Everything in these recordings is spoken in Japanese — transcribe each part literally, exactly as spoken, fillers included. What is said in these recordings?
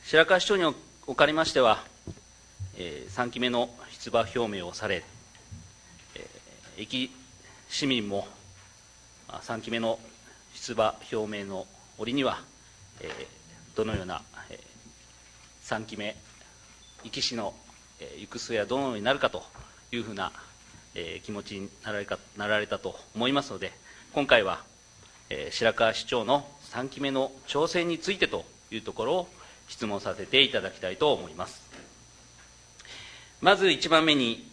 白河市長におかれましては、えー、さんきめの出馬表明をされ、えー、駅市民もさんきめの出馬表明の折には、えー、どのような、えー、さんきめ壱岐市の、えー、行く末はどのようになるかというふうな、えー、気持ちになられかなられたと思いますので、今回は、えー、白河市長のさんきめの挑戦についてというところを質問させていただきたいと思います。まずいちばんめに、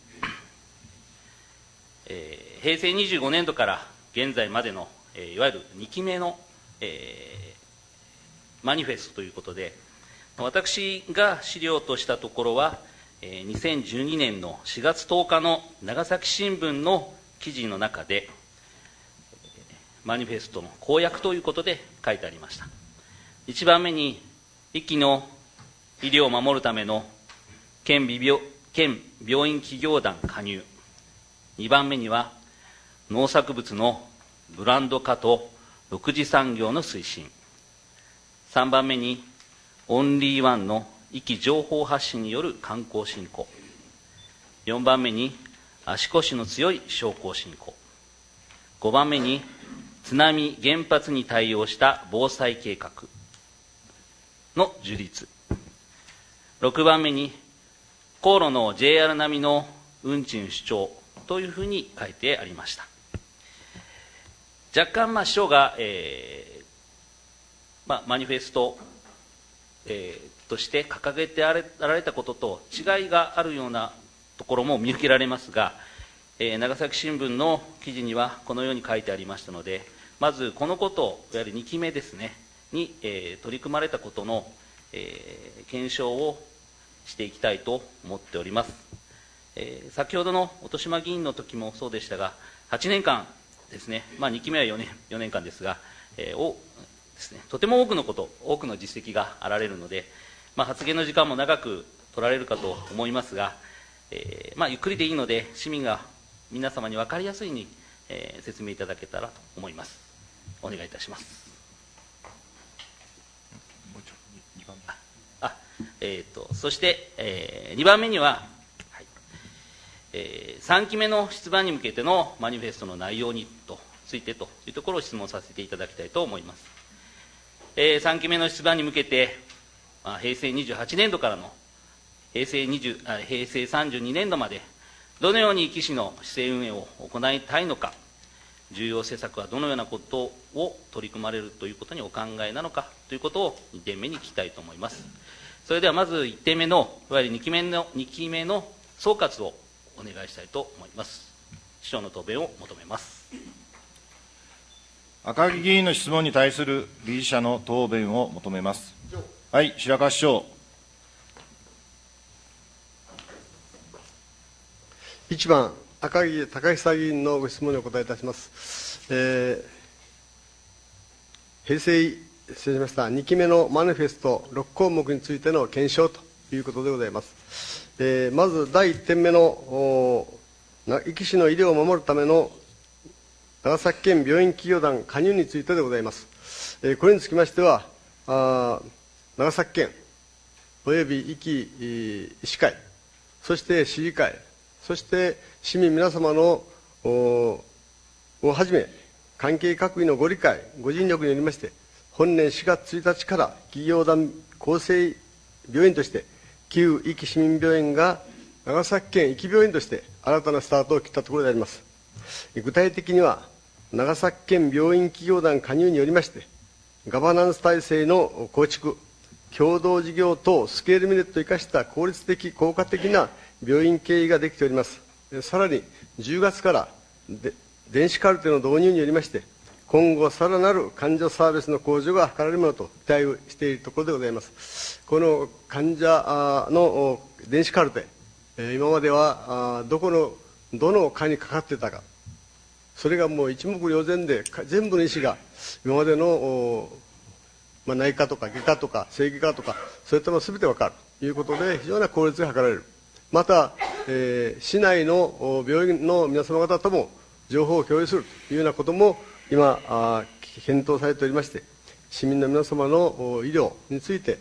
えー、平成にじゅうごねんどから現在までの、えー、いわゆるにきめの、えー、マニフェストということで、私が資料としたところは、えー、にせんじゅうにねんのしがつとおかの長崎新聞の記事の中で、マニフェストの公約ということで書いてありました。いちばんめに、壱岐の医療を守るための県病県病院企業団加入、にばんめには農作物のブランド化と独自産業の推進、さんばんめにオンリーワンの壱岐情報発信による観光振興、よんばんめに足腰の強い商工振興、ごばんめに津波原発に対応した防災計画の樹立、ろくばんめに航路の ジェイアール 並みの運賃主張というふうに書いてありました。若干、まあ、市長が、えーまあ、マニフェスト、えー、として掲げてあられたことと違いがあるようなところも見受けられますが、えー、長崎新聞の記事にはこのように書いてありましたので、まずこのことを、いわゆるにきめですね、に、えー、取り組まれたことの、えー、検証をしていきたいと思っております。えー、先ほどの音島議員の時もそうでしたが、はちねんかんですね、まあ、にきめはよねん、よねんかんですが、えー、をですね、とても多くのこと、多くの実績があられるので、まあ、発言の時間も長く取られるかと思いますが、えーまあ、ゆっくりでいいので、市民が皆様に分かりやすいように、えー、説明いただけたらと思います。お願いいたします。あ、えー、とそして、えー、にばんめには、はいえー、さんきめの出馬に向けてのマニフェストの内容にとついてというところを質問させていただきたいと思います。えー、さんきめの出馬に向けて、まあ、平成にじゅうはちねんどからの平成にじゅうあ平成さんじゅうにねんどまでどのように壱岐市の市政運営を行いたいのか、重要施策はどのようなことを取り組まれるということにお考えなのかということをにてんめに聞きたいと思います。それではまずいってんめのいわゆるにきめのにきめの総括をお願いしたいと思います。市長の答弁を求めます。 赤木議員の質問に対する理事者の答弁を求めます。はい、白河市長。 いちばん、赤木隆久議員のご質問にお答えいたします。えー、平成、失礼しました、にきめのマニフェストろっこうもくについての検証ということでございます。えー、まずだいいってんめの、壱岐市の医療を守るための長崎県病院企業団加入についてでございます。えー、これにつきましては、あ長崎県および壱岐医師会、そして市議会、そして市民皆様のをはじめ、関係各位のご理解、ご尽力によりまして、本年しがつついたちから企業団構成病院として、旧壱岐市民病院が長崎県壱岐病院として新たなスタートを切ったところであります。具体的には、長崎県病院企業団加入によりまして、ガバナンス体制の構築、共同事業等スケールメリットを生かした効率的、効果的な病院経営ができております。さらにじゅうがつからで電子カルテの導入によりまして、今後さらなる患者サービスの向上が図られるものと期待をしているところでございます。この患者の電子カルテ、今まではどこのどの科にかかっていたか、それがもう一目瞭然で、全部の医師が今までの、まあ、内科とか外科とか整形科とか、そういったものすべて分かるということで、非常な効率が図られる。また、えー、市内の病院の皆様方とも情報を共有するというようなことも今、あ検討されておりまして、市民の皆様の医療について、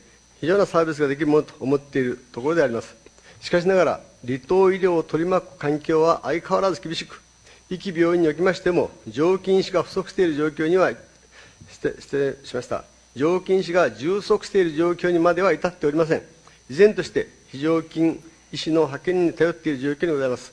非常なサービスができるものと思っているところであります。しかしながら、離島医療を取り巻く環境は相変わらず厳しく、壱岐病院におきましても、常勤医師が不足している状況には、失礼しました。常勤医師が充足している状況にまでは至っておりません。依然として、非常勤医師の派遣に頼っている状況にございます。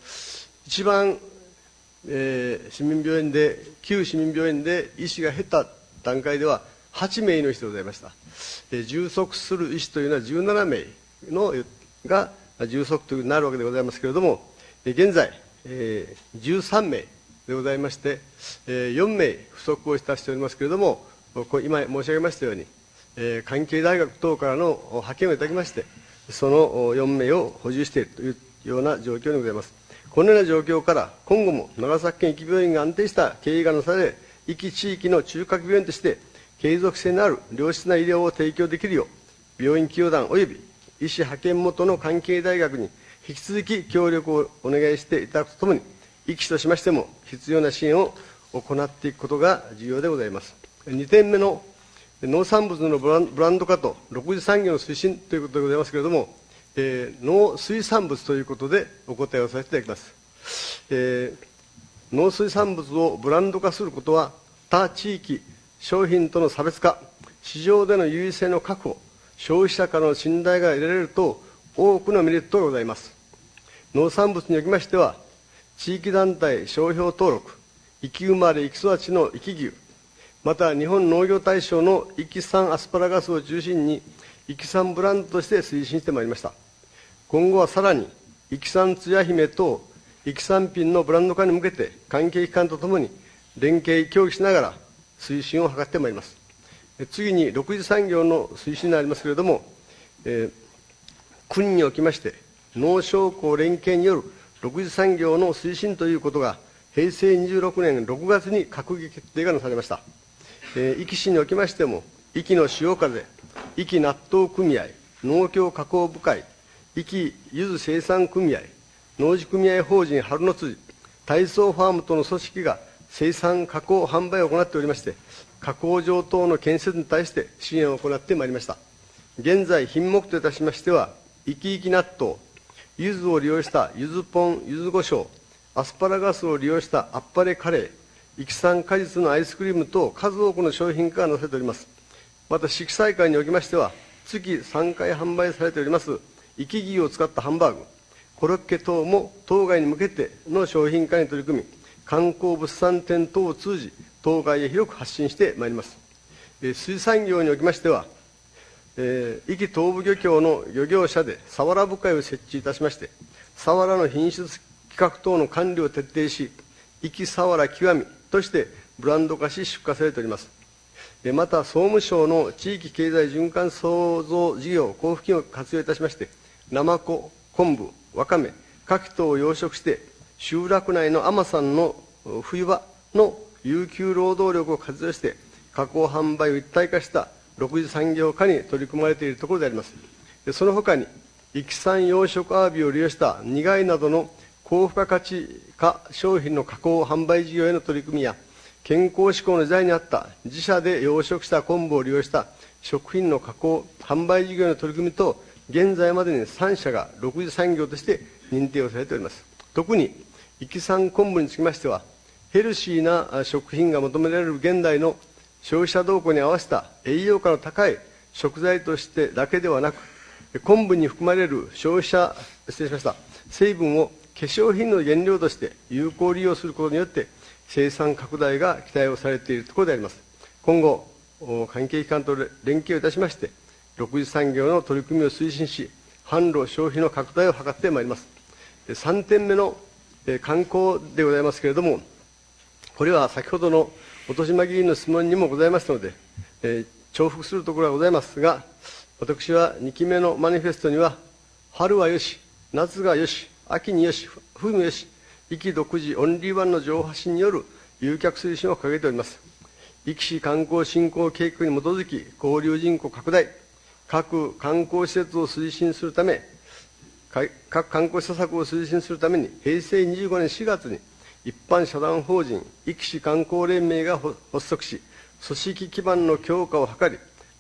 一番、えー、市民病院で、旧市民病院で医師が減った段階では、はちめいの医師でございました。えー、充足する医師というのはじゅうななめいのが充足というなるわけでございますけれども、えー、現在、えー、じゅうさんめいでございまして、えー、よんめい不足をいたしておりますけれども、今申し上げましたように、えー、関係大学等からの派遣をいただきまして、そのよんめいを補充しているというような状況にございます。このような状況から、今後も長崎県壱岐病院が安定した経営がなされ、壱岐地域の中核病院として、継続性のある良質な医療を提供できるよう、病院企業団及び医師派遣元の関係大学に引き続き協力をお願いしていただくとともに、壱岐市としましても必要な支援を行っていくことが重要でございます。にてんめの農産物のブランブランド化とろく次産業の推進ということでございますけれども、えー、農水産物ということでお答えをさせていただきます。えー、農水産物をブランド化することは、他地域商品との差別化、市場での優位性の確保、消費者からの信頼が得られると、多くのメリットがございます。農産物におきましては、地域団体商標登録、壱岐生まれ壱岐育ちの壱岐牛、また日本農業大賞の壱岐産アスパラガスを中心に、壱岐産ブランドとして推進してまいりました。今後はさらに、壱岐産つや姫等、壱岐産品のブランド化に向けて、関係機関とともに連携協議しながら推進を図ってまいります。次に、ろく次産業の推進になりますけれども、えー、国におきまして、農商工連携によるろく次産業の推進ということが、へいせいにじゅうろくねんろくがつに閣議決定がなされました。えー、壱岐市におきましても、壱岐の潮風、壱岐納豆組合、農協加工部会、壱岐柚子生産組合、農事組合法人春の辻、体操ファームとの組織が生産加工販売を行っておりまして、加工場等の建設に対して支援を行ってまいりました。現在、品目といたしましては、生き生き納豆、柚子を利用した柚子ポン、柚子胡椒、アスパラガスを利用したあっぱれカレー、壱岐産果実のアイスクリーム等、数多くの商品化がなされております。また、色彩会におきましては、月さんかい販売されております、生き牛を使ったハンバーグ、コロッケ等も当該に向けての商品化に取り組み、観光物産展等を通じ、当該へ広く発信してまいります。えー、水産業におきましては、えー、壱岐東部漁協の漁業者でサワラ部会を設置いたしまして、サワラの品質規格等の管理を徹底し、壱岐サワラ極みとしてブランド化し出荷されております。えー、また、総務省の地域経済循環創造事業交付金を活用いたしまして、ナマコ、昆布、わかめ、牡蠣等を養殖して、集落内の海女さんの冬場の有給労働力を活用して、加工販売を一体化したろく次産業化に取り組まれているところであります。その他に、壱岐産養殖アワビを利用した苦いなどの高付加価値化商品の加工販売事業への取り組みや、健康志向の時代にあった自社で養殖した昆布を利用した食品の加工販売事業への取り組みと、現在までにさんしゃがろく次産業として認定をされております。特に、壱岐産昆布につきましては、ヘルシーな食品が求められる現代の消費者動向に合わせた栄養価の高い食材としてだけではなく、昆布に含まれる消費者、失礼しました、成分を化粧品の原料として有効利用することによって、生産拡大が期待をされているところであります。今後、関係機関と連携をいたしまして、ろく次産業の取り組みを推進し、販路消費の拡大を図ってまいります。さんてんめの観光でございますけれども、これは先ほどの本島議員の質問にもございましたので、えー、重複するところがございますが、私はにきめのマニフェストには、春はよし、夏がよし、秋によし、冬もよし、壱岐独自オンリーワンの情報発信による誘客推進を掲げております。壱岐市観光振興計画に基づき、交流人口拡大、各観光施設を推進するため、各観光施策を推進するために、へいせいにじゅうごねんしがつに、一般社団法人壱岐市観光連盟が発足し、組織基盤の強化を図り、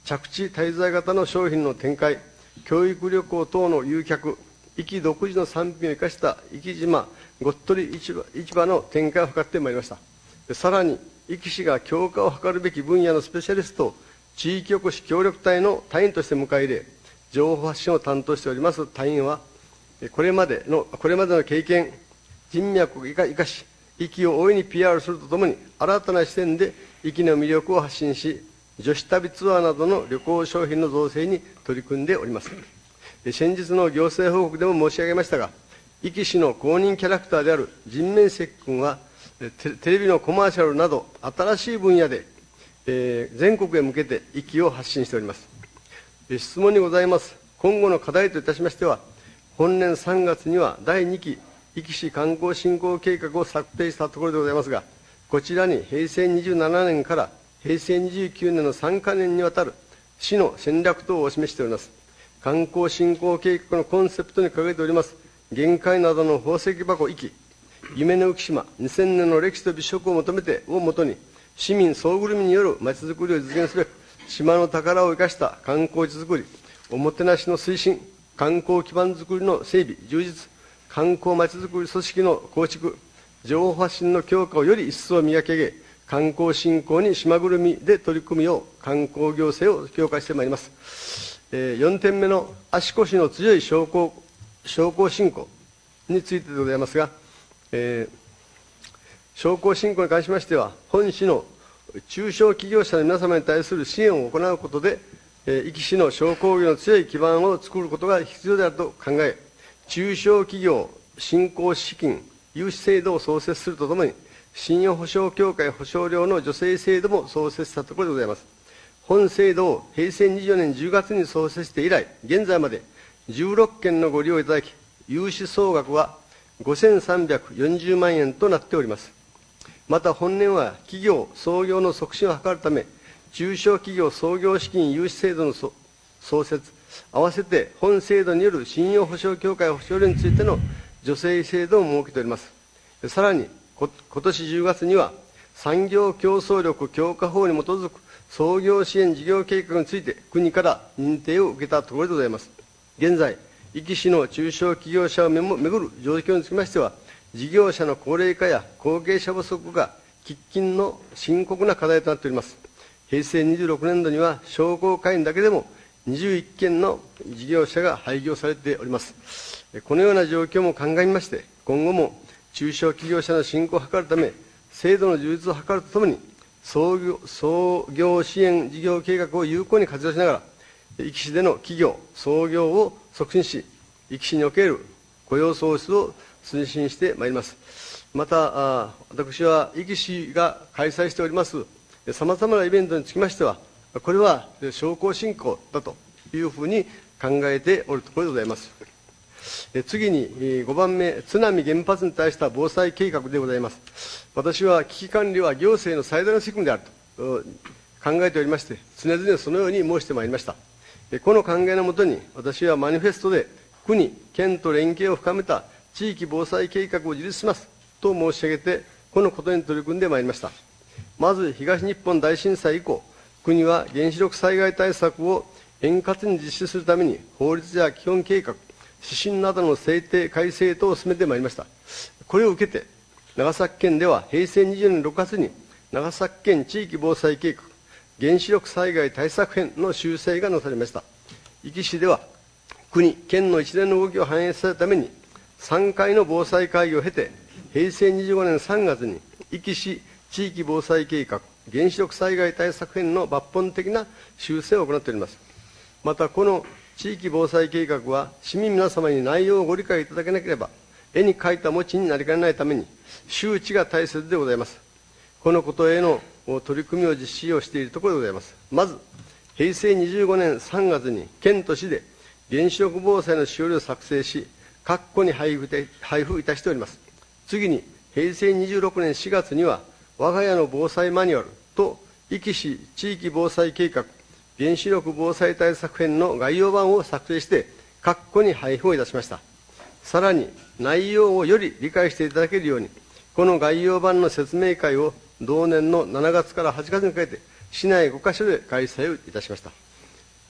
着地滞在型の商品の展開、教育旅行等の誘客、壱岐独自の産品を生かした壱岐島ごっとり市場市場の展開を図ってまいりました。さらに、壱岐市が強化を図るべき分野のスペシャリストを地域おこし協力隊の隊員として迎え入れ、情報発信を担当しております隊員は、これまでの、これまでの経験、人脈を生かし、壱岐を大いに ピーアール するとともに、新たな視点で壱岐の魅力を発信し、女子旅ツアーなどの旅行商品の造成に取り組んでおります。先日の行政報告でも申し上げましたが、壱岐市の公認キャラクターである人面石君は、テ, テレビのコマーシャルなど、新しい分野で、えー、全国へ向けて壱岐を発信しております。質問にございます。今後の課題といたしましては、本年さんがつにはだいにき壱岐市観光振興計画を策定したところでございますが、こちらにへいせいにじゅうななねんからへいせいにじゅうきゅうねんのさんかねんにわたる市の戦略等をお示しております。観光振興計画のコンセプトに掲げております、限界などの宝石箱壱岐、夢の浮島、にせんねんの歴史と美食を求めてをもとに、市民総ぐるみによるまちづくりを実現すべく、島の宝を生かした観光地づくり、おもてなしの推進、観光基盤づくりの整備、充実、観光まちづくり組織の構築、情報発信の強化をより一層磨き上げ、観光振興に島ぐるみで取り組むよう、観光行政を強化してまいります。えー、よんてんめの足腰の強い商工、商工振興についてでございますが、えー、商工振興に関しましては、本市の中小企業者の皆様に対する支援を行うことで、えー、壱岐市の商工業の強い基盤を作ることが必要であると考え、中小企業振興資金融資制度を創設するとともに、信用保証協会保証料の助成制度も創設したところでございます。本制度をへいせいにじゅうよねんじゅうがつに創設して以来、現在までじゅうろっけんのご利用いただき、融資総額はごせんさんびゃくよんじゅうまんえんとなっております。また本年は企業創業の促進を図るため、中小企業創業資金融資制度の創設、合わせて本制度による信用保証協会保証料についての助成制度を設けております。さらに、今年じゅうがつには、産業競争力強化法に基づく創業支援事業計画について、国から認定を受けたところでございます。現在、壱岐市の中小企業者をめぐる状況につきましては、事業者の高齢化や後継者不足が喫緊の深刻な課題となっております。へいせいにじゅうろくねんどには、商工会員だけでもにじゅういっけんの事業者が廃業されております。このような状況も鑑みまして、今後も中小企業者の振興を図るため、制度の充実を図るとともに、創業、創業支援事業計画を有効に活用しながら、壱岐市での企業、創業を促進し、壱岐市における雇用創出を推進してまいります。また、私は壱岐市が開催しておりますさまざまなイベントにつきましては、これは商工振興だというふうに考えておるところでございます。次にごばんめ、津波原発に対した防災計画でございます。私は危機管理は行政の最大の責務であると考えておりまして、常々そのように申してまいりました。この考えのもとに、私はマニフェストで、国、県と連携を深めた地域防災計画を実施しますと申し上げて、このことに取り組んでまいりました。まず、東日本大震災以降、国は原子力災害対策を円滑に実施するために、法律や基本計画、指針などの制定、改正等を進めてまいりました。これを受けて、長崎県ではへいせいにじゅうねんろくがつに、長崎県地域防災計画、原子力災害対策編の修正がなされました。壱岐市では、国、県の一連の動きを反映させるために、さんかいの防災会議を経て、へいせいにじゅうごねんさんがつに、壱岐市地域防災計画、原子力災害対策編の抜本的な修正を行っております。また、この地域防災計画は、市民皆様に内容をご理解いただけなければ、絵に描いた餅になりかねないために、周知が大切でございます。このことへの取り組みを実施をしているところでございます。まず、へいせいにじゅうごねんさんがつに、県と市で原子力防災のしおりを作成し、各戸に配布で配布いたしております。次に、へいせいにじゅうろくねんしがつには、我が家の防災マニュアルと、壱岐市地域防災計画、原子力防災対策編の概要版を作成して、各戸に配布をいたしました。さらに、内容をより理解していただけるように、この概要版の説明会を同年のしちがつからはちがつにかけて、市内ごかしょで開催をいたしました。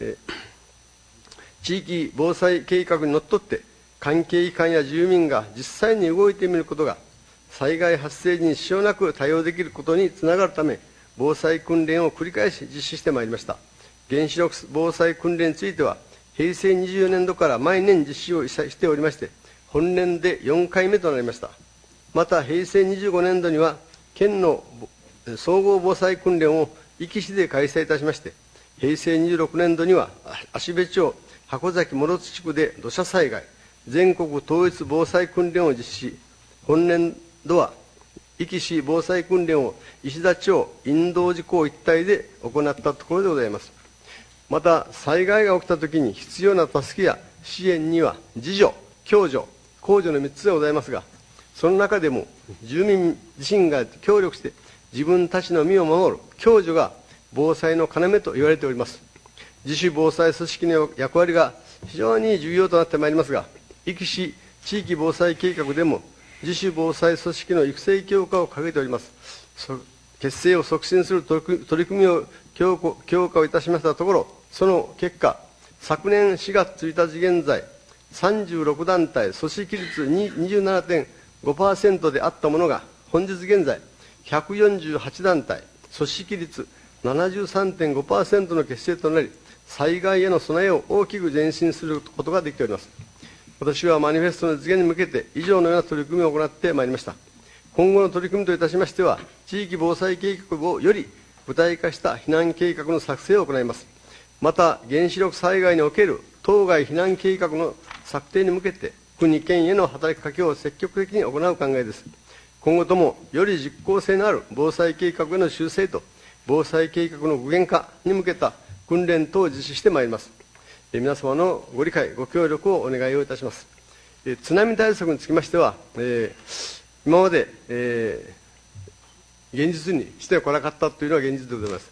えー、地域防災計画にのっとって関係機関や住民が実際に動いてみることが災害発生時に支障なく対応できることにつながるため、防災訓練を繰り返し実施してまいりました。原子力防災訓練については、平成にじゅうよねんどから毎年実施をしておりまして、本年でよんかいめとなりました。また、平成にじゅうごねんどには、県の総合防災訓練を壱岐市で開催いたしまして、平成にじゅうろくねんどには、芦部町、箱崎諸津地区で土砂災害、全国統一防災訓練を実施し、本年度は、壱岐市防災訓練を石田町、引導寺港一帯で行ったところでございます。また、災害が起きたときに必要な助けや支援には、自助、共助、公助のみっつでございますが、その中でも住民自身が協力して自分たちの身を守る共助が防災の要と言われております。自主防災組織の役割が非常に重要となってまいりますが、壱岐市地域防災計画でも自主防災組織の育成強化を掲げております。結成を促進する取り組みを強化強化をいたしましたところ、その結果、昨年しがつついたち現在、さんじゅうろくだんたい組織率 にじゅうななてんごパーセント であったものが、本日現在、ひゃくよんじゅうはちだんたい、組織率 ななじゅうさんてんごパーセント の結成となり、災害への備えを大きく前進することができております。私はマニフェストの実現に向けて、以上のような取り組みを行ってまいりました。今後の取り組みといたしましては、地域防災計画をより具体化した避難計画の作成を行います。また、原子力災害における当該避難計画の策定に向けて、国、県への働きかけを積極的に行う考えです。今後とも、より実効性のある防災計画への修正と、防災計画の具現化に向けた訓練等を実施してまいります。皆様のご理解、ご協力をお願いをいたします。津波対策につきましては、えー、今まで、えー、現実にしてこなかったというのは現実でございます。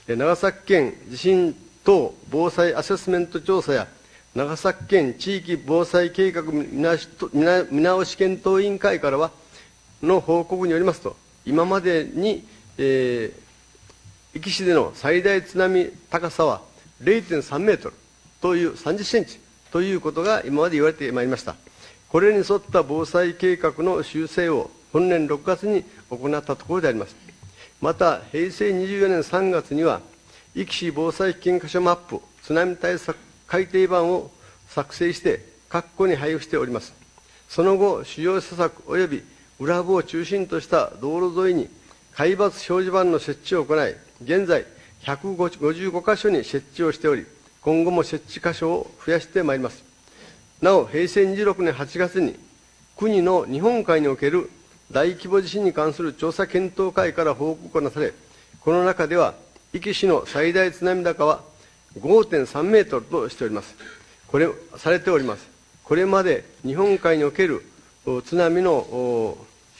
長崎県地震等防災アセスメント調査や長崎県地域防災計画見直し検討委員会からはの報告によりますと、今までに、えー、壱岐市での最大津波高さは れいてんさんメートルというさんじゅっセンチということが今まで言われてまいりました。これに沿った防災計画の修正を本年ろくがつに行ったところであります。また、平成にじゅうよねんさんがつには、壱岐市防災危険箇所マップ津波対策改定版を作成して各戸に配布しております。その後、主要施策及び裏部を中心とした道路沿いに海抜表示板の設置を行い、現在ひゃくごじゅうごかしょに設置をしており、今後も設置箇所を増やしてまいります。なお、平成にじゅうろくねんはちがつに国の日本海における大規模地震に関する調査検討会から報告がなされ、この中では壱岐市の最大津波高は ごてんさんメートルとしております。これ、されております。これまで日本海における津波の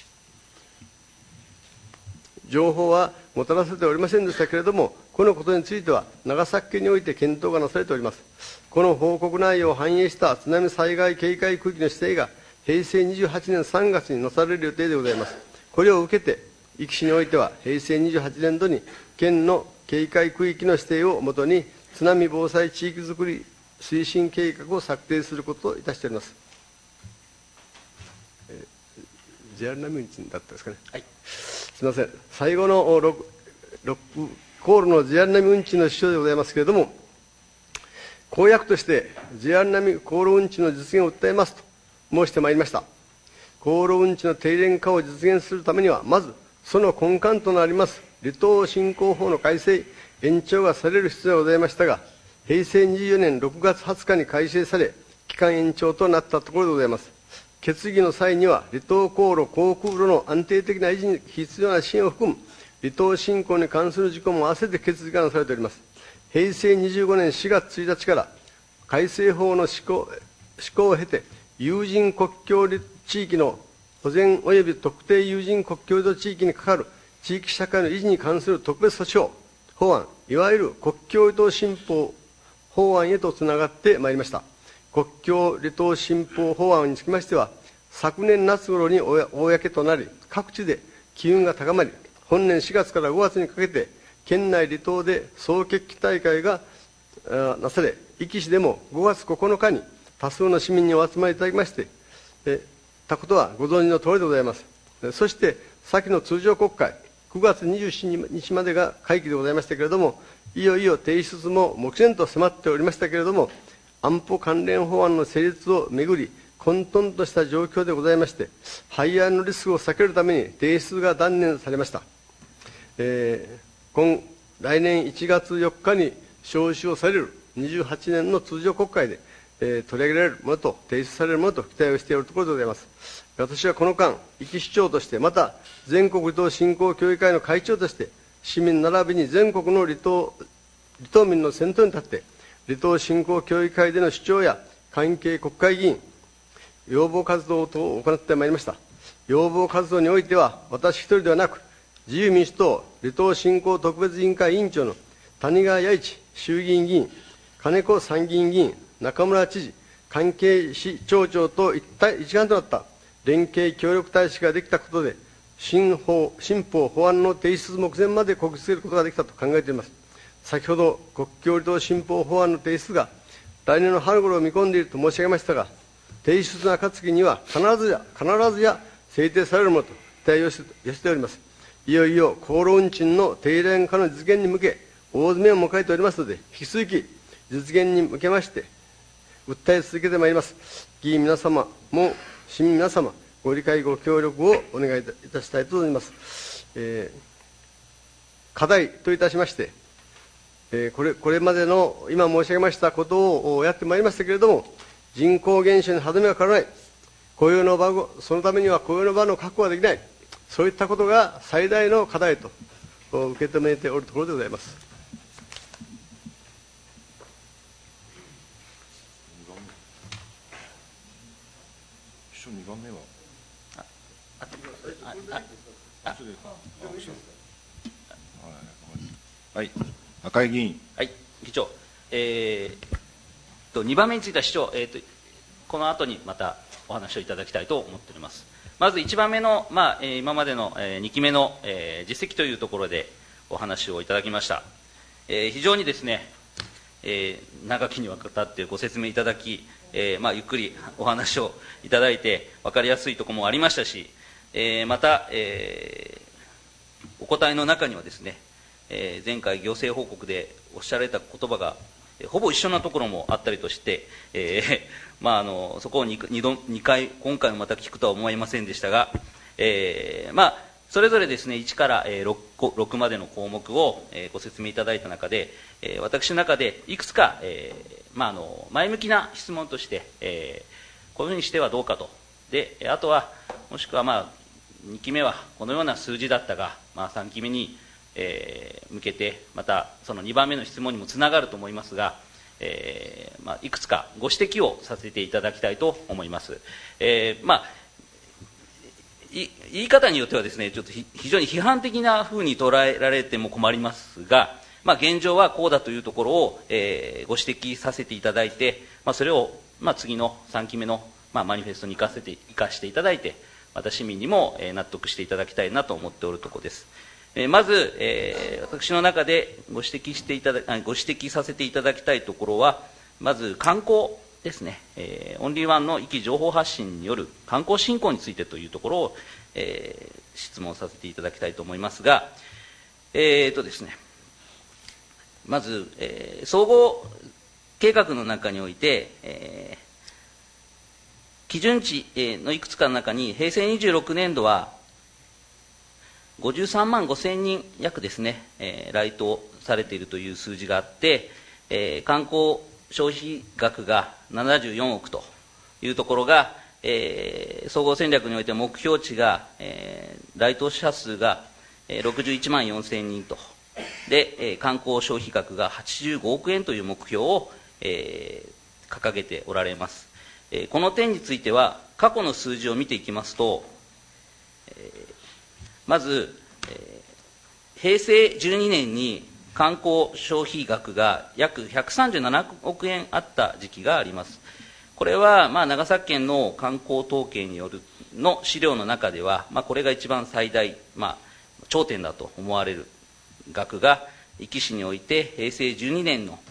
情報はもたらせておりませんでしたけれども、このことについては長崎県において検討がなされております。この報告内容を反映した津波災害警戒区域の指定が平成にじゅうはちねんさんがつになされる予定でございます。これを受けて、壱岐市においては平成にじゅうはちねんどに県の警戒区域の指定をもとに津波防災地域づくり推進計画を策定することといたしております。えー、ジェアルナミ運賃だったですかね。はい。すみません。最後のろく航路の ジェイアール 並み運賃の支障でございますけれども、公約として ジェイアール 並み航路運賃の実現を訴えますと申してまいりました。航路運賃の低廉化を実現するためには、まずその根幹となります離島振興法の改正、延長がされる必要がございましたが、平成にじゅうよねんろくがつはつかに改正され、期間延長となったところでございます。決議の際には、離島航路、航空路の安定的な維持に必要な支援を含む離島振興に関する事項も合わせて決議がなされております。平成にじゅうごねんしがつついたちから改正法の施行施行を経て、有人国境地域の保全及び特定有人国境土地域にかかる地域社会の維持に関する特別措置法法案、いわゆる国境離島新法法案へとつながってまいりました。国境離島新法法案につきましては、昨年夏頃に公となり、各地で機運が高まり、本年しがつからごがつにかけて、県内離島で総決起大会がなされ、壱岐市でもごがつここのかに多数の市民にお集まりいただきまして、えたことはご存知の通りでございます。そして、先の通常国会、くがつにじゅうしちにちまでが会期でございましたけれども、いよいよ提出も目前と迫っておりましたけれども、安保関連法案の成立をめぐり、混沌とした状況でございまして、廃案のリスクを避けるために提出が断念されました。えー、今来年いちがつよっかに召集をされるにじゅうはちねんの通常国会で、えー、取り上げられるものと、提出されるものと期待をしているところでございます。私はこの間、壱岐市長として、また全国離島振興協議会の会長として、市民並びに全国の離島離島民の先頭に立って、離島振興協議会での主張や関係国会議員、要望活動等を行ってまいりました。要望活動においては、私一人ではなく、自由民主党離島振興特別委員会委員長の谷川弥一衆議院議員、金子参議院議員、中村知事、関係市町長と一体一丸となった連携協力体制ができたことで、新法新法法案の提出目前までこぎつけることができたと考えています。先ほど、国境離島新法法案の提出が来年の春頃を見込んでいると申し上げましたが、提出の暁には必ずや、必ずや制定されるものと期待をしております。いよいよ高炉運賃の定例化の実現に向け、大詰めを迎えておりますので、引き続き実現に向けまして、訴え続けてまいります。議員皆様も市民皆様、ご理解、ご協力をお願いいたしたいと思います。えー、課題といたしまして、えー、これ、これまでの今申し上げましたことをやってまいりましたけれども、人口減少に歯止めがかからない、雇用の場を、そのためには雇用の場の確保ができない、そういったことが最大の課題と受け止めておるところでございます。 にばんめははい、赤井議員。 はい、議長、えー、とにばんめについては市長、えー、とこの後にまたお話をいただきたいと思っております。まずいちばんめの、まあ、今までのにきめの実績というところでお話をいただきました。えー、非常にですね、えー、長きにわたってご説明いただき、えーまあ、ゆっくりお話をいただいて分かりやすいところもありましたし、えー、また、えー、お答えの中にはですね、えー、前回行政報告でおっしゃられた言葉が、えー、ほぼ一緒なところもあったりとして、えーまあ、あのそこを 2, 2, 度2回今回もまた聞くとは思いませんでしたが、えーまあ、それぞれですねいちから ろく, ろくまでの項目を、えー、ご説明いただいた中で、えー、私の中でいくつか、えーまあ、あの前向きな質問として、えー、こういうふうにしてはどうかと、であとはもしくは、まあ、にきめはこのような数字だったが、まあ、さんきめに、えー、向けてまたそのにばんめの質問にもつながると思いますが、えーまあ、いくつかご指摘をさせていただきたいと思います。えーまあ、い言い方によってはですねちょっと非常に批判的なふうに捉えられても困りますが、まあ、現状はこうだというところを、えー、ご指摘させていただいて、まあ、それを、まあ、次のさんきめの、まあ、マニフェストに生かせて生かしていただいて、また市民にも、えー、納得していただきたいなと思っておるところです。えー、まず、えー、私の中でご指摘していただご指摘させていただきたいところは、まず観光ですね、えー、オンリーワンの意気情報発信による観光振興についてというところを、えー、質問させていただきたいと思いますが、えーとですね、まず、えー、総合計画の中において、えー、基準値のいくつかの中に平成にじゅうろくねん度はごじゅうさんまんごせんにん約ですね、えー、来島されているという数字があって、えー、観光消費額がななじゅうよんおくというところが、えー、総合戦略において目標値が、えー、来島者数がろくじゅういちまんよんせんにんと、で、えー、観光消費額がはちじゅうごおくえんという目標を、えー、掲げておられます。えー、この点については過去の数字を見ていきますと、えー、まず、えー、平成じゅうにねんに観光消費額が約ひゃくさんじゅうななおくえんあった時期があります。これは、まあ、長崎県の観光統計によるの資料の中では、まあ、これが一番最大、まあ、頂点だと思われる額が壱岐市において平成じゅうにねんの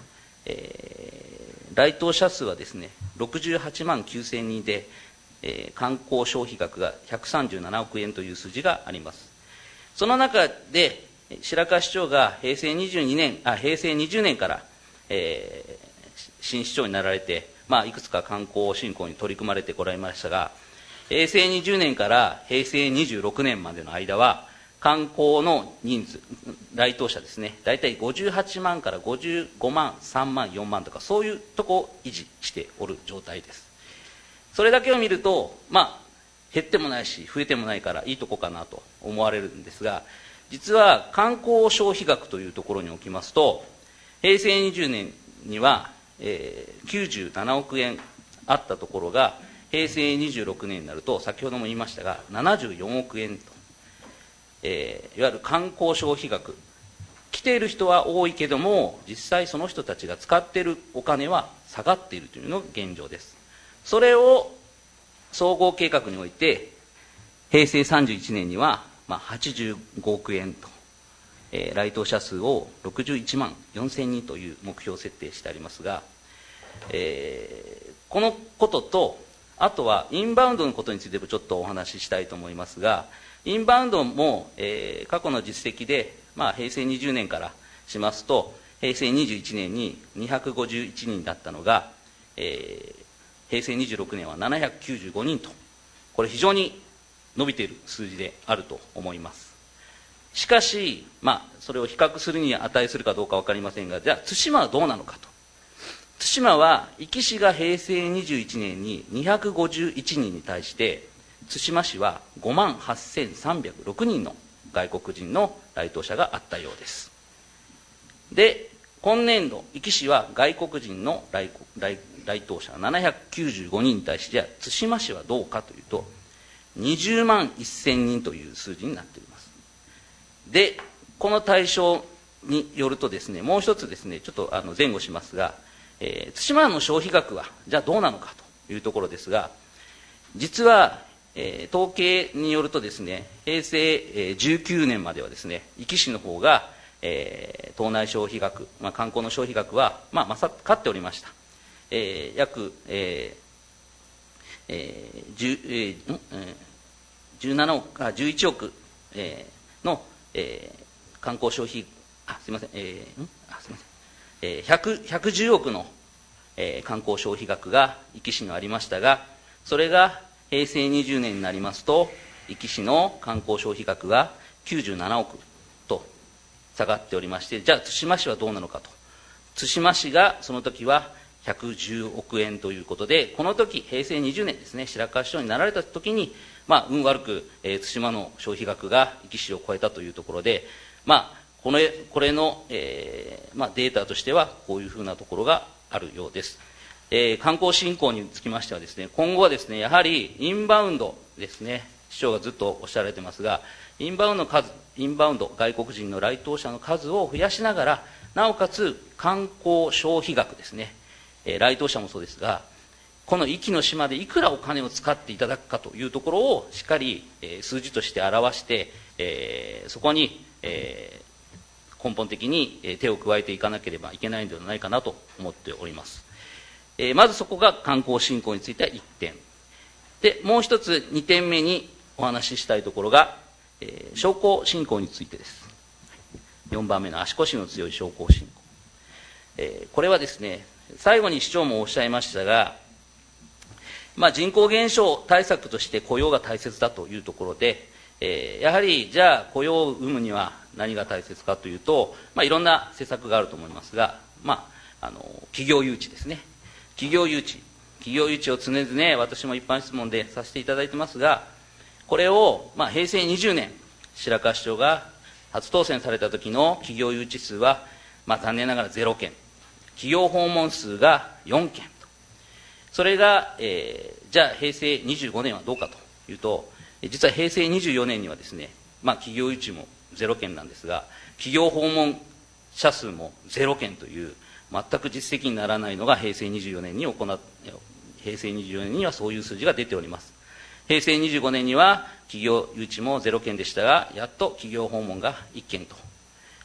えー、来島者数はですねろくじゅうはちまんきゅうせんにんで、えー、観光消費額がひゃくさんじゅうななおくえんという数字があります。その中で白川市長が平成にじゅうにねんあ平成にじゅうねんから、えー、新市長になられて、まあ、いくつか観光振興に取り組まれてこられましたが、平成にじゅうねんから平成にじゅうろくねんまでの間は観光の人数、来島者ですね、大体ごじゅうはちまんからごじゅうごまん、さんまん、よんまんとか、そういうとこを維持しておる状態です。それだけを見ると、まあ、減ってもないし、増えてもないからいいとこかなと思われるんですが、実は観光消費額というところにおきますと、平成にじゅうねんには、えー、きゅうじゅうななおくえんあったところが、平成にじゅうろくねんになると、先ほども言いましたが、ななじゅうよんおくえんと、えー、いわゆる観光消費額、来ている人は多いけども、実際その人たちが使っているお金は下がっているというのが現状です。それを総合計画において、平成さんじゅういちねんには、まあ、はちじゅうごおくえんと、えー、来島者数をろくじゅういちまんよんせんにんという目標設定してありますが、えー、このことと、あとはインバウンドのことについてもちょっとお話ししたいと思いますが、インバウンドも、えー、過去の実績で、まあ、平成にじゅうねんからしますと、平成にじゅういちねんににひゃくごじゅういちにんだったのが、えー、平成にじゅうろくねんはななひゃくきゅうじゅうごにんと、これ非常に伸びている数字であると思います。しかし、まあ、それを比較するに値するかどうか分かりませんが、じゃあ対馬はどうなのかと。対馬は壱岐市が平成にじゅういちねんににひゃくごじゅういちにんに対して、対馬市はごまんはっせんさんびゃくろくにんの外国人の来島者があったようです。で、今年度、壱岐市は外国人の 来, 来, 来島者ななひゃくきゅうじゅうごにんに対して、じゃあ対馬市はどうかというと、にじゅうまんせんにんという数字になっています。で、この対象によるとですね、もう一つですね、ちょっとあの前後しますが、えー、対馬の消費額はじゃあどうなのかというところですが、実は、えー、統計によるとですね、平成じゅうきゅうねんまではですね、壱岐市の方が、えー、島内消費額、まあ、観光の消費額は、まあ、勝っておりました。えー、約、えーえー10えーんえー、じゅうななおくあじゅういちおく、えー、の、えー、観光消費あすみません、えー、んあすみません、えー、ひゃく、ひゃくじゅうおくの、えー、観光消費額が壱岐市にはありましたが、それが平成にじゅうねんになりますと、壱岐市の観光消費額がきゅうじゅうななおくと下がっておりまして、じゃあ対馬市はどうなのかと。対馬市がその時はひゃくじゅうおくえんということで、この時平成にじゅうねんですね、白川市長になられた時に、まあ、運悪く、えー、対馬の消費額が壱岐市を超えたというところで、まあ、このこれの、えーまあ、データとしてはこういうふうなところがあるようです。えー、観光振興につきましてはですね、今後はですね、やはりインバウンドですね、市長がずっとおっしゃられてますが、インバウンドの数、インバウンド、外国人の来島者の数を増やしながら、なおかつ観光消費額ですね、えー、来島者もそうですが、この壱岐の島でいくらお金を使っていただくかというところをしっかり、えー、数字として表して、えー、そこに、えー、根本的に手を加えていかなければいけないのではないかなと思っております。えー、まずそこが観光振興についてはいってんで、もう一つにてんめにお話ししたいところが、えー、商工振興についてです。よんばんめの足腰の強い商工振興、えー、これはですね、最後に市長もおっしゃいましたが、まあ、人口減少対策として雇用が大切だというところで、えー、やはりじゃあ雇用を生むには何が大切かというと、まあ、いろんな施策があると思いますが、まあ、あの企業誘致ですね。企業誘致企業誘致を常々私も一般質問でさせていただいてますが、これを、まあ、平成にじゅうねん白川市長が初当選された時の企業誘致数は、まあ、残念ながらゼロけん、企業訪問数がよんけんと。それが、えー、じゃあ平成にじゅうごねんはどうかというと、実は平成にじゅうよねんにはですね、まあ、企業誘致もゼロけんなんですが、企業訪問者数もゼロけんという全く実績にならないのが平成にじゅうよねんに行っ平成にじゅうよねんにはそういう数字が出ております。平成にじゅうごねんには企業誘致もゼロけんでしたが、やっと企業訪問がいっけんと、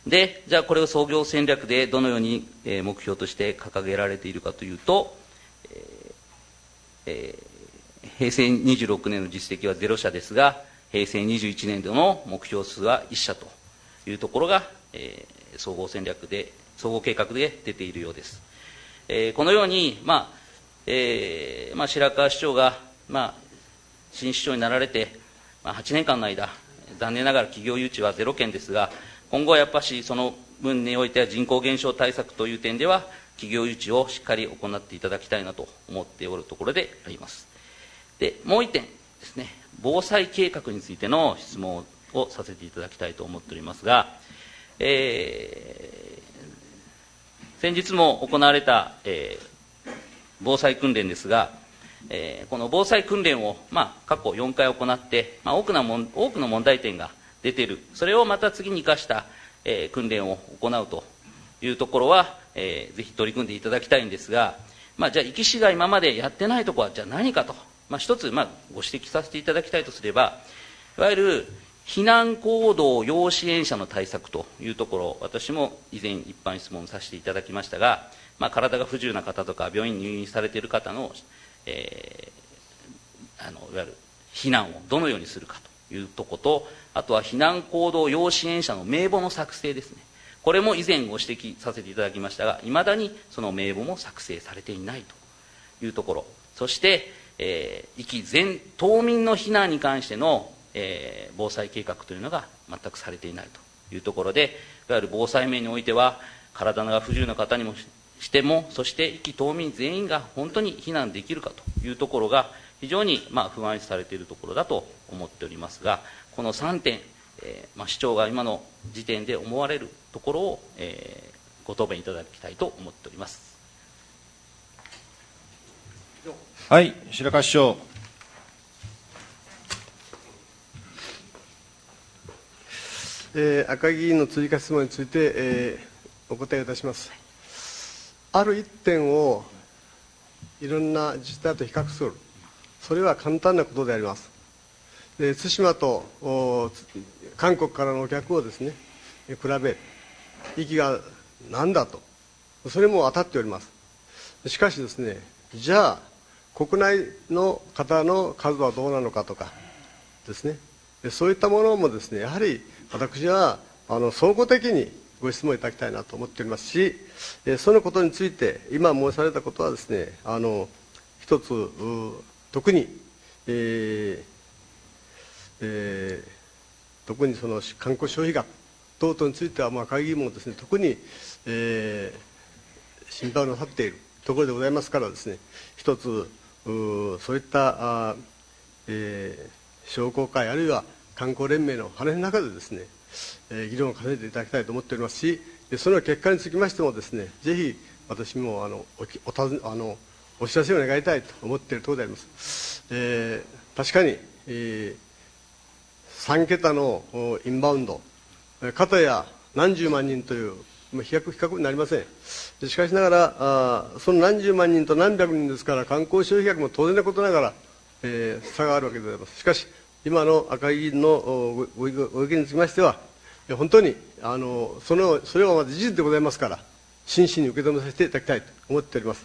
で、じゃあこれを創業戦略でどのように目標として掲げられているかというと、えーえー、平成にじゅうろくねんの実績はゼロ社ですが、平成にじゅういちねん度の目標数はいっ社というところが、えー、総合戦略で、総合計画で出ているようです。えー、このように、まあえーまあ、白川市長が、まあ、新市長になられて、まあ、はちねんかんの間、残念ながら企業誘致はゼロ件ですが、今後はやっぱしその分においては人口減少対策という点では企業誘致をしっかり行っていただきたいなと思っておるところであります。で、もう一点ですね、防災計画についての質問をさせていただきたいと思っておりますが、えー、先日も行われた、えー、防災訓練ですが、えー、この防災訓練を、まあ、過去よんかい行って、まあ、多くの問多くの問題点が出ている、それをまた次に生かした、えー、訓練を行うというところは、えー、ぜひ取り組んでいただきたいんですが、まあ、じゃあ、壱岐市が今までやってないところは、じゃあ何かと、まあ、一つ、まあ、ご指摘させていただきたいとすれば、いわゆる避難行動要支援者の対策というところ、私も以前、一般質問させていただきましたが、まあ、体が不自由な方とか、病院に入院されている方の、えー、あのいわゆる避難をどのようにするかというところと、あとは避難行動要支援者の名簿の作成ですね。これも以前ご指摘させていただきましたが、いまだにその名簿も作成されていないというところ、そして、えー、壱岐全島民の避難に関しての、えー、防災計画というのが全くされていないというところで、いわゆる防災面においては、体が不自由な方にもしても、そして壱岐島民全員が本当に避難できるかというところが、非常に、まあ、不安視されているところだと思っておりますが、このさんてん、えーまあ、市長が今の時点で思われるところを、えー、ご答弁いただきたいと思っております。 はい、白川市長。 えー、赤木議員の追加質問について、えー、お答えいたします。ある一点をいろんな自治体と比較する、それは簡単なことであります。で、対馬と韓国からのお客をですね、比べ、壱岐が何だと、それも当たっております。しかしですね、じゃあ、国内の方の数はどうなのかとかですね、そういったものもですね、やはり私はあの総合的にご質問いただきたいなと思っておりますし、そのことについて、今申されたことはですね、あの一つ、特に、えーえー、特にその観光消費額等々については、まあ、会議もですね、特に、えー、心配をなさっているところでございますからですね、一つ、そういったあ、えー、商工会あるいは観光連盟の話の中でですね、えー、議論を重ねていただきたいと思っておりますし、その結果につきましてもですね、ぜひ私もあの お, お, たずあのお知らせを願いたいと思っているところであります。えー、確かに、えーさんけたのインバウンド、かたや何十万人という、比較比較になりません。しかしながら、あその何十万人と何百人ですから、観光消費額も当然なことながら、えー、差があるわけでございます。しかし、今の赤井議員のご意見につきましては、本当にあの そ, のそれはまず事実でございますから、真摯に受け止めさせていただきたいと思っております。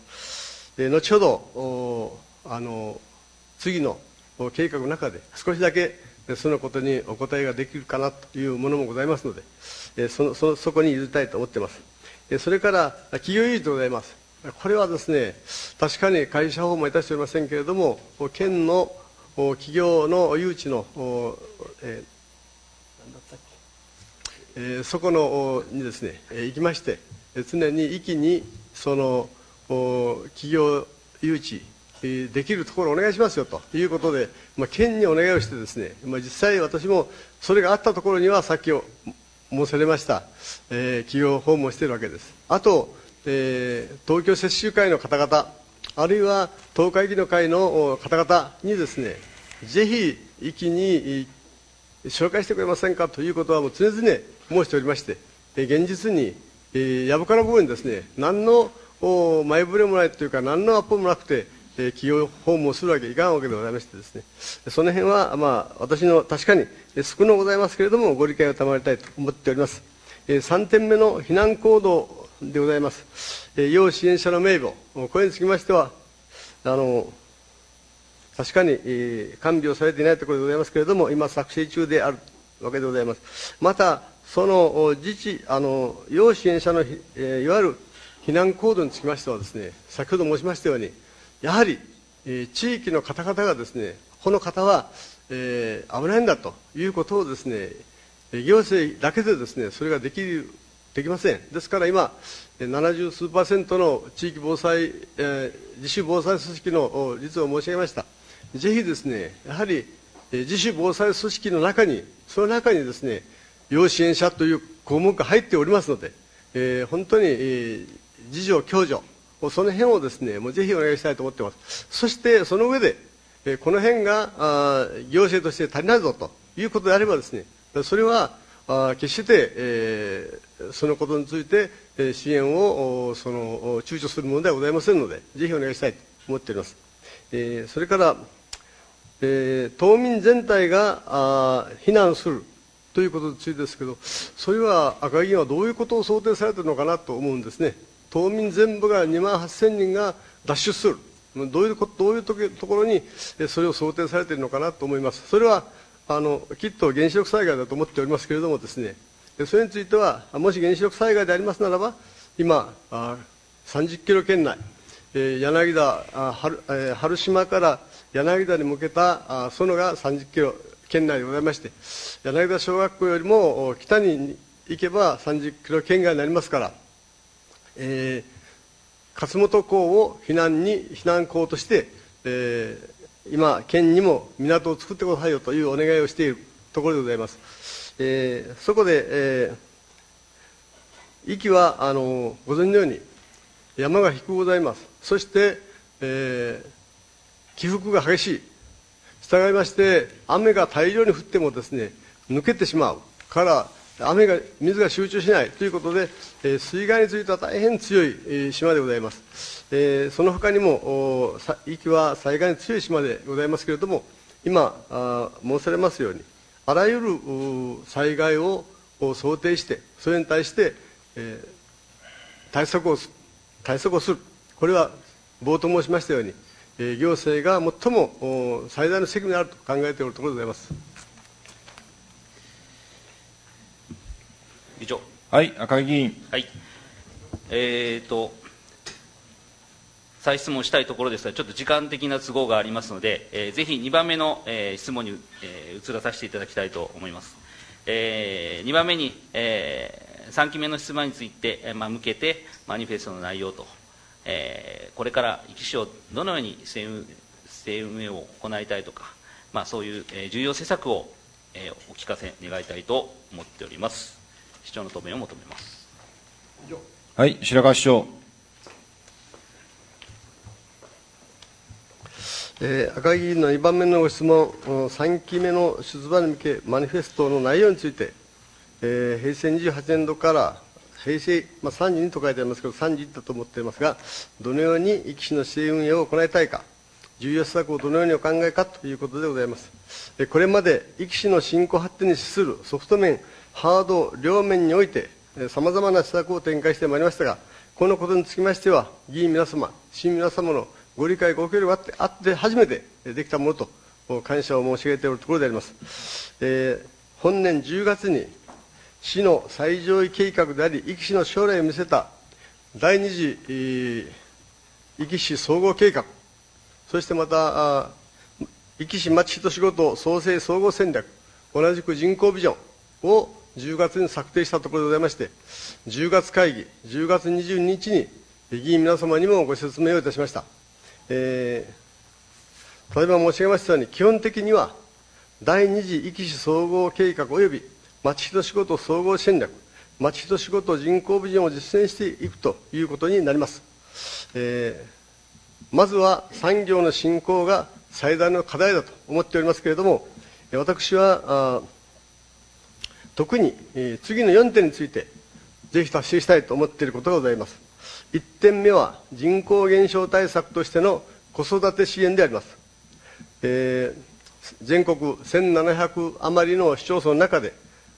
えー、後ほどあの次の計画の中で少しだけそのことにお答えができるかなというものもございますので、えその そ, そこに譲りたいと思っています。それから企業誘致でございます。これはですね、確かに会社訪問いたしておりませんけれども、県の企業の誘致の、えー、なんだったっけ、えー、そこのにですね、行きまして、常に壱岐にその企業誘致できるところをお願いしますよということで、まあ、県にお願いをしてですね、まあ、実際私もそれがあったところにはさっき申されました、えー、企業訪問しているわけです。あと、えー、東京雪舟会の方々、あるいは東海議の会の方々にですね、ぜひ壱岐に紹介してくれませんかということはもう常々申しておりまして、現実に、えー、藪から部分にですね、何の前触れもないというか、何のアップもなくて、企業訪問するわけにいかんわけでございましてですね、その辺は、まあ、私の確かに少のございますけれども、ご理解を賜りたいと思っております。 さんてんめの避難行動でございます。要支援者の名簿、これにつきましては、あの確かに、えー、完備をされていないところでございますけれども、今、作成中であるわけでございます。また、その自治、あの要支援者の、えー、いわゆる避難行動につきましてはですね、先ほど申しましたように、やはり、えー、地域の方々がですね、この方は、えー、危ないんだということをですね、行政だけでですね、それができる、できません。ですから今、ななじゅうすうパーセントの地域防災、えー、自主防災組織の率を申し上げました。ぜひですね、やはり、えー、自主防災組織の中に、その中にですね、要支援者という項目が入っておりますので、えー、本当に、えー、自助、共助、その辺をですね、もうぜひお願いしたいと思っています。そして、その上で、えー、この辺があ行政として足りないぞということであればですね、それはあ決して、えー、そのことについて、えー、支援をその躊躇するものではございませんので、ぜひお願いしたいと思っております。えー、それから、えー、島民全体があ避難するということについてですけど、それは赤木議員はどういうことを想定されているのかなと思うんですね。島民全部がにまんはっせんにんが脱出する、どういうことどういうところにそれを想定されているのかなと思います。それはあのきっと原子力災害だと思っておりますけれどもですね、それについては、もし原子力災害でありますならば、今、あさんじゅっキロ圏内、えー、柳田あ春、えー、春島から柳田に向けたあ園がさんじゅっキロ圏内でございまして、柳田小学校よりも北に行けばさんじゅっキロ圏外になりますから、えー、勝本港を避難に避難港として、えー、今、県にも港を作ってくださいよというお願いをしているところでございます。えー、そこで、えー、壱岐はあのご存じのように山が低くございます。そして、えー、起伏が激しい。したがいまして、雨が大量に降ってもですね、抜けてしまうから、雨が、水が集中しないということで、えー、水害については大変強い、えー、島でございます。えー、その他にも、壱岐は災害に強い島でございますけれども、今、あ申されますように、あらゆる災害を想定して、それに対して、えー、対策を、対策をする。これは冒頭申しましたように、えー、行政が最も最大の責務であると考えているところでございます。 議長。 はい、赤木議員。 はい。えーと、再質問したいところですが、ちょっと時間的な都合がありますので、えー、ぜひにばんめの、えー、質問に、えー、移らさせていただきたいと思います。えー、にばんめに、えー、さんきめの質問について、えーまあ、向けて、マニフェストの内容と、えー、これから壱岐市をどのように政運営を行いたいとか、まあ、そういう、えー、重要施策を、えー、お聞かせ願いたいと思っております。市長の答弁を求めます。 はい、白川市長。 えー、赤木議員のにばんめのご質問、さんきめの出馬に向け、マニフェストの内容について、えー、平成にじゅうはちねんどから平成、まあ、さんじゅうにと書いてありますけど、さんじゅういちだと思っていますが、どのように壱岐市の市政運営を行いたいか、重要施策をどのようにお考えかということでございます。えー、これまで壱岐市の振興発展に資するソフト面、ハード両面において、さまざまな施策を展開してまいりましたが、このことにつきましては、議員皆様、市民皆様のご理解、ご協力があって、あって初めてできたものと、感謝を申し上げているところであります。えー、本年じゅうがつに、市の最上位計画であり、壱岐市の将来を見せた第二次、えー、壱岐市総合計画、そしてまた、壱岐市町人仕事創生総合戦略、同じく人口ビジョンをじゅうがつに策定したところでございまして、じゅうがつ会議、じゅうがつにじゅうににちに議員皆様にもご説明をいたしました。えー、例えば申し上げましたように、基本的には第二次壱岐市総合計画及び町人仕事総合戦略、町人仕事人口ビジョンを実践していくということになります。えー、まずは産業の振興が最大の課題だと思っておりますけれども、私は特に、えー、次のよんてんについてぜひ達成したいと思っていることがございます。いってんめは人口減少対策としての子育て支援であります。えー、全国せんななひゃく余りの市町村の中で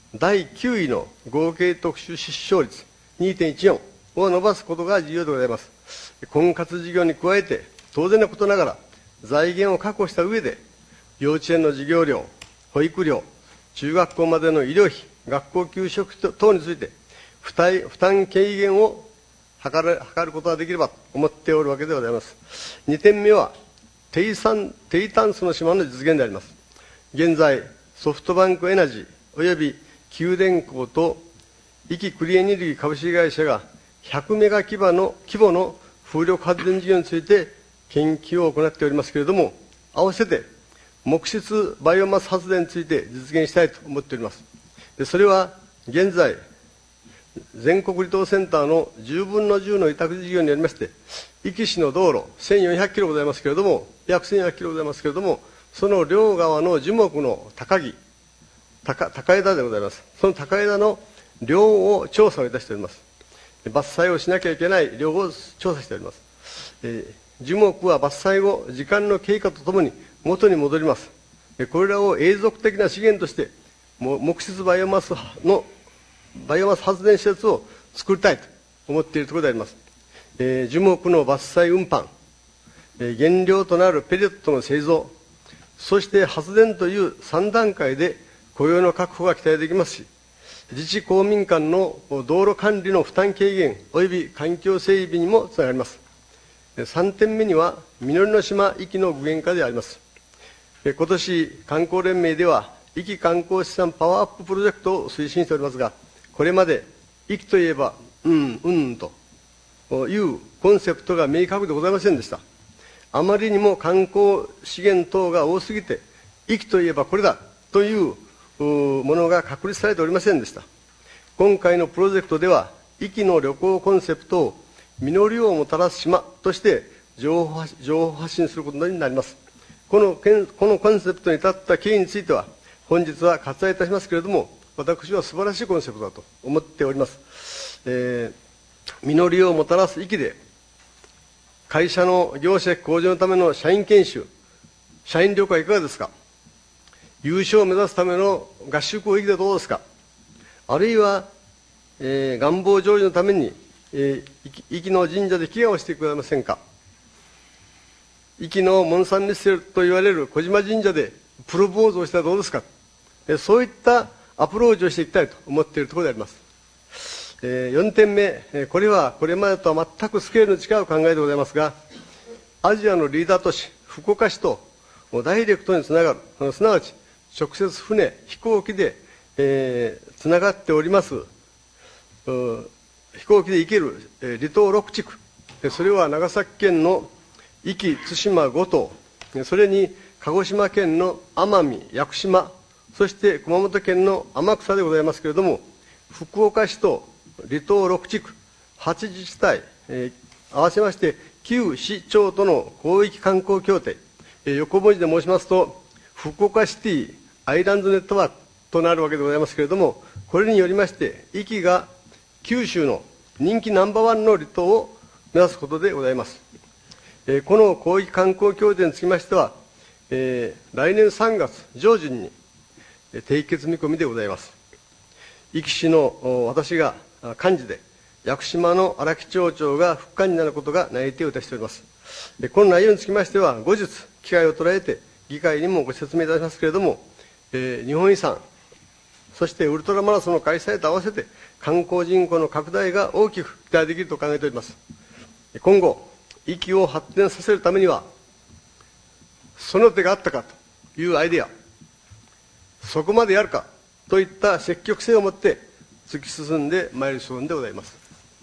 だいきゅういの合計特殊出生率 にてんいちよん を伸ばすことが重要でございます。婚活事業に加えて、当然のことながら、財源を確保した上で、幼稚園の授業料、保育料、中学校までの医療費、学校給食等について、負担負担軽減を図る図ることができればと思っておるわけでございます。にてんめは、低酸低炭素の島の実現であります。現在、ソフトバンクエナジーおよび九電工と壱岐クリーンエネルギー株式会社がひゃくメガ規模の規模の風力発電事業について研究を行っておりますけれども、合わせて木質バイオマス発電について実現したいと思っております。でそれは現在、全国離島センターのじゅうぶんのじゅうの委託事業にありまして、壱岐市の道路、せんよんひゃくキロございますけれども、約せんよんひゃくキロございますけれども、その両側の樹木の高木、高, 高枝でございます。その高枝の量を調査をいたしております。伐採をしなきゃいけない量を調査しております。えー、樹木は伐採後、時間の経過とともに元に戻ります。これらを永続的な資源として、木質バイオマスのバイオマス発電施設を作りたいと思っているところであります。えー、樹木の伐採運搬、えー、原料となるペレットの製造、そして発電というさん段階で雇用の確保が期待できますし、自治公民間の道路管理の負担軽減及び環境整備にもつながります。さんてんめには、実りの島壱岐の具現化であります。今年、観光連盟では、壱岐観光資産パワーアッププロジェクトを推進しておりますが、これまで、壱岐といえば、うん、うんというコンセプトが明確でございませんでした。あまりにも観光資源等が多すぎて、壱岐といえばこれだというものが確立されておりませんでした。今回のプロジェクトでは、壱岐の旅行コンセプトを実りをもたらす島として情報情報発信することになります。このこのコンセプトに至った経緯については、本日は割愛いたしますけれども、私は素晴らしいコンセプトだと思っております。えー、実りをもたらす壱岐で、会社の業績向上のための社員研修、社員旅行はいかがですか。優勝を目指すための合宿を壱岐でどうですか。あるいは、えー、願望成就のために、えー、壱岐の神社で祈願をしてくれませんか。壱岐のモンサンミッセルと言われる小島神社でプロポーズをしたらどうですか。えー、そういったアプローチをしていきたいと思っているところであります。えー、よんてんめ、えー、これはこれまでとは全くスケールの違う考えでございますが、アジアのリーダー都市、福岡市とダイレクトにつながる、すなわち直接船、飛行機で、えー、つながっております、飛行機で行ける、えー、離島ろく地区、それは長崎県の壱岐、対馬、五島、それに鹿児島県の奄美、屋久島、そして熊本県の天草でございますけれども、福岡市と離島ろく地区、はち自治体、えー、合わせましてきゅう市町との広域観光協定、えー、横文字で申しますと、福岡シティアイランドネットワークとなるわけでございますけれども、これによりまして、壱岐が九州の人気ナンバーワンの離島を目指すことでございます。えー、この広域観光協定につきましては、えー、来年さんがつ上旬に締結見込みでございます。壱岐市の私が幹事で、屋久島の荒木町長が副幹事になることが内定をいたしております。でこの内容につきましては、後日、機会を捉えて、議会にもご説明いたしますけれども、えー、日本遺産、そしてウルトラマラソンの開催と合わせて、観光人口の拡大が大きく期待できると考えております。今後、壱岐を発展させるためには、その手があったかというアイデア、そこまでやるかといった積極性を持って突き進んでまいる所存でございます。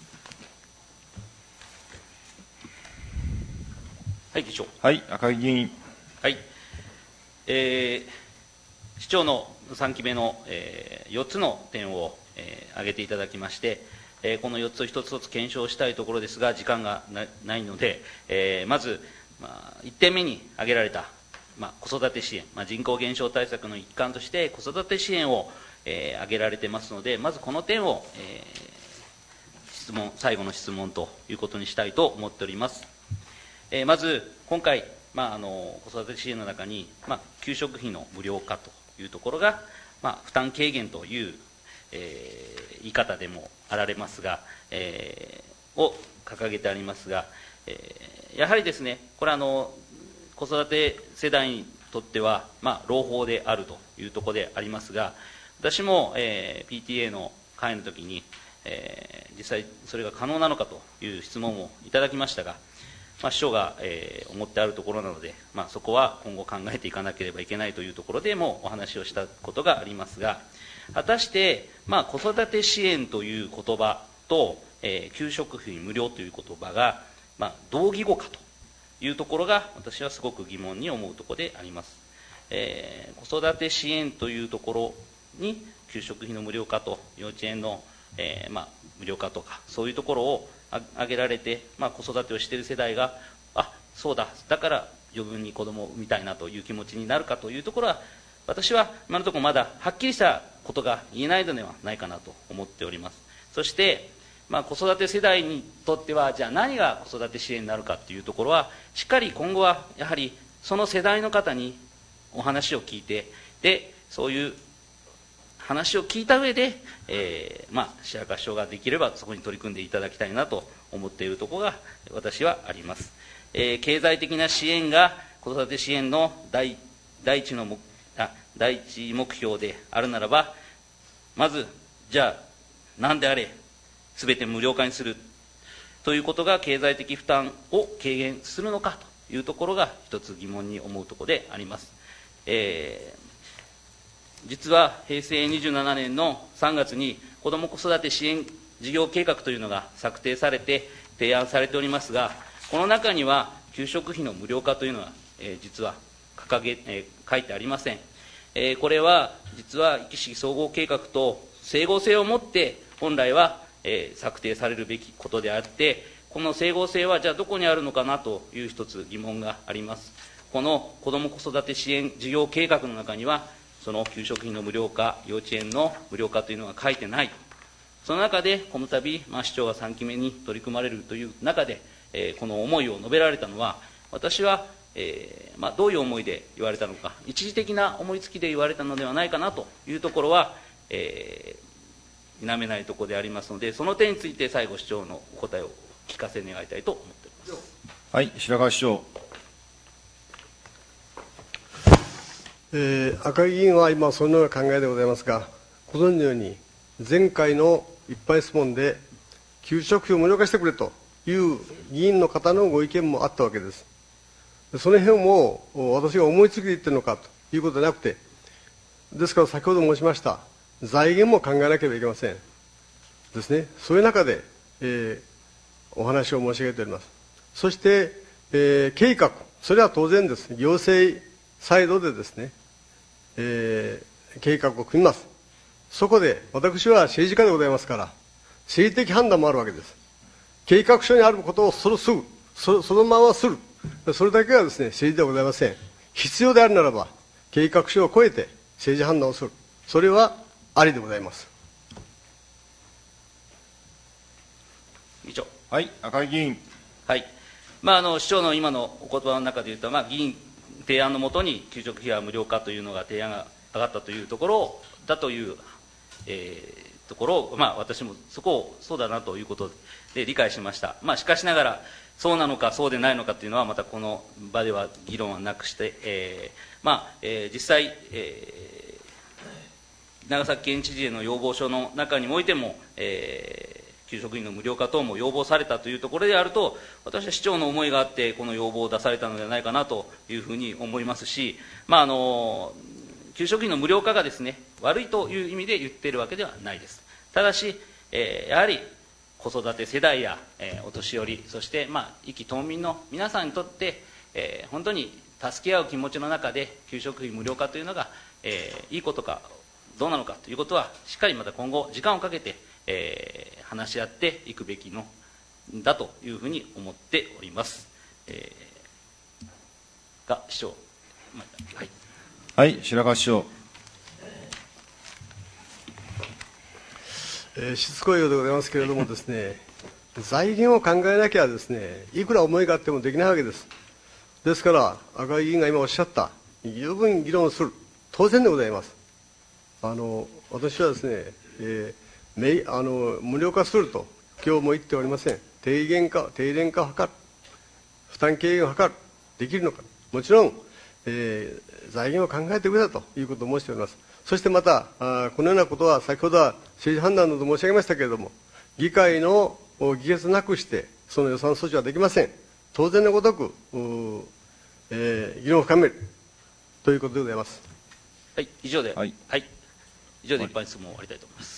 はい、議長。 はい、赤木議員。 はい、えー、市長のさんきめの、えー、よっつの点を、えー、挙げていただきまして、えー、このよっつを一つ一つ検証したいところですが、時間が な, ないので、えー、まず、まあ、いってんめに挙げられた、まあ、子育て支援、まあ、人口減少対策の一環として子育て支援を、えー、挙げられてますので、まずこの点を、えー、質問最後の質問ということにしたいと思っております。えー、まず今回、まあ、あの子育て支援の中に、まあ、給食費の無料化というところが、まあ、負担軽減というえー、言い方でもあられますが、えー、を掲げてありますが、えー、やはりですね、これはあの子育て世代にとっては、まあ、朗報であるというところでありますが、私も、えー、ピーティーエー の会の時に、えー、実際それが可能なのかという質問をいただきましたが、まあ、市長が、えー、思ってあるところなので、まあ、そこは今後考えていかなければいけないというところでもお話をしたことがありますが、果たして、まあ、子育て支援という言葉と、えー、給食費無料という言葉が、まあ、同義語かというところが私はすごく疑問に思うところであります。えー、子育て支援というところに給食費の無料化と幼稚園の、えーまあ、無料化とかそういうところを挙げられて、まあ、子育てをしている世代があそうだだから余分に子供を産みたいなという気持ちになるかというところは私は今のところまだはっきりしたことが言えないのではないかなと思っております。そして、まあ、子育て世代にとってはじゃあ何が子育て支援になるかというところはしっかり今後はやはりその世代の方にお話を聞いてでそういう話を聞いた上で、えーまあ、白川市長ができればそこに取り組んでいただきたいなと思っているところが私はあります。えー、経済的な支援が子育て支援の 第, 第, 一の目あ第一目標であるならば、まずじゃあ何であれ全て無料化にするということが経済的負担を軽減するのかというところが一つ疑問に思うところであります。えー実は平成にじゅうななねんのさんがつに子ども子育て支援事業計画というのが策定されて提案されておりますが、この中には給食費の無料化というのは、えー、実は掲げ、えー、書いてありません。えー、これは実は壱岐市総合計画と整合性を持って本来は、えー、策定されるべきことであって、この整合性はじゃあどこにあるのかなという一つ疑問があります。この子ども子育て支援事業計画の中にはその給食費の無料化、幼稚園の無料化というのが書いてない。その中でこの度、まあ、市長がさんきめに取り組まれるという中で、えー、この思いを述べられたのは、私は、えーまあ、どういう思いで言われたのか、一時的な思いつきで言われたのではないかなというところは、えー、否めないところでありますので、その点について最後市長のお答えを聞かせ願いたいと思っております。 はい、白川市長。 えー、赤木議員は今、そのような考えでございますが、ご存知のように、前回の一般質問で、給食費を無料化してくれという議員の方のご意見もあったわけです。その辺も私が思いつきで言ってるのかということではなくて、ですから先ほど申しました、財源も考えなければいけません。ですね、そういう中で、えー、お話を申し上げております。そして、えー、計画、それは当然です、行政サイドでですね、えー、計画を組みます。そこで私は政治家でございますから、政治的判断もあるわけです。計画書にあることをそのすぐ、そ, そのままする、それだけがですね、政治ではございません。必要であるならば、計画書を超えて政治判断をする、それはありでございます。 議長。 はい、赤井議員。 はい。まあ、あの市長の今のお言葉の中で言うと、まあ、議員提案のもとに給食費は無料化というのが提案が上がったというところだという、えー、ところを、まあ、私もそこをそうだなということで理解しました。まあ、しかしながらそうなのかそうでないのかというのはまたこの場では議論はなくして、えーまあえー、実際、えー、長崎県知事への要望書の中においても、えー給食費の無料化等も要望されたというところであると、私は市長の思いがあってこの要望を出されたのではないかなというふうに思いますし、まあ、あの給食費の無料化がですね、悪いという意味で言っているわけではないです。ただし、えー、やはり子育て世代や、えー、お年寄り、そして、まあ、壱岐島民の皆さんにとって、えー、本当に助け合う気持ちの中で給食費無料化というのが、えー、いいことかどうなのかということはしっかりまた今後時間をかけてえー、話し合っていくべきのだというふうに思っております。えー、が市長、はい、 はい、白川市長。 えー、しつこいようでございますけれどもですね、財源を考えなきゃですね、いくら思いがあってもできないわけです。ですから赤井議員が今おっしゃった十分議論する、当然でございます。あの私はですね、 えー、めあの無料化すると今日も言っておりません。低減化、低廉化を図る、負担軽減を図る、できるのか、もちろん、えー、財源を考えてくれということを申しております。そしてまた、あこのようなことは先ほどは政治判断など申し上げましたけれども、議会の議決なくして、その予算措置はできません。当然のごとく、えー、議論を深めるということでございます。 はい、以上で、 はい、 はい、以上で一般質問を終わりたいと思います。